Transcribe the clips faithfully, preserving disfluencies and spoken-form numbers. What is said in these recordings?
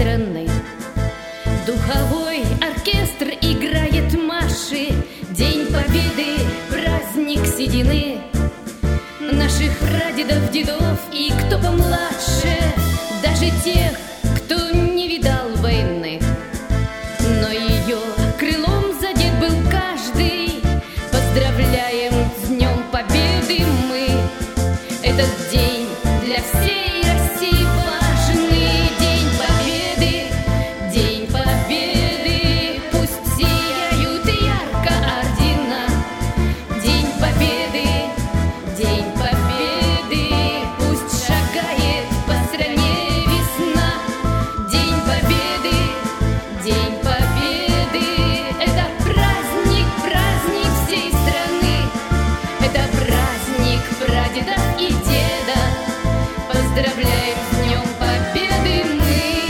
страны. Духовой оркестр играет марши, День Победы, праздник седины наших прадедов, дедов и кто помладше, даже тех, кто не видал войны. Но ее крылом задет был каждый. Поздравляем с Днем Победы мы. Этот день для всей России важный. День Победы, День Победы, пусть сияют ярко ордена. День Победы, День Победы, пусть шагает по стране весна. День Победы, День Победы, это праздник, праздник всей страны. Это праздник прадедов и деда. Поздравляем с Днем Победы мы.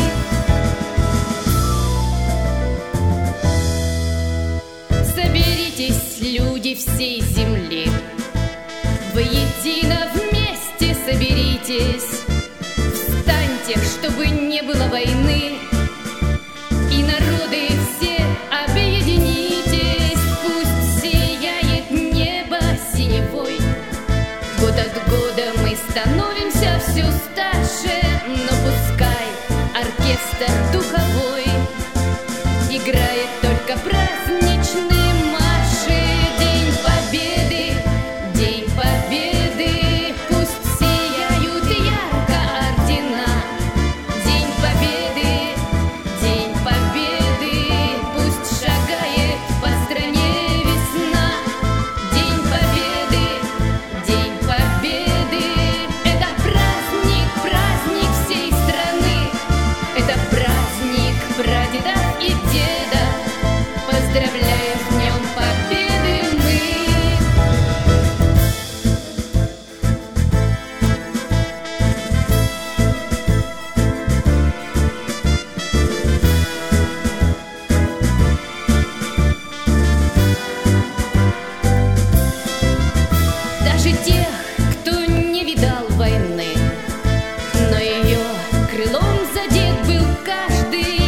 Соберитесь, люди всей земли, воедино вместе соберитесь. Встаньте, чтобы не было войны, и народы все объединитесь. Пусть сияет небо синевой. Год от года мы становимся все старше, но пускай оркестр духовой играет только праздничные марши. День Победы, День Победы, пусть сияют ярко ордена. День Победы, День Победы, пусть шагает по стране весна. День Победы, День Победы, это праздник, праздник всей страны. Это праздник прадедов и деда. Поздравляем с Днем Победы мы. Даже тех, кто не видал войны, но ее крылом задет был каждый.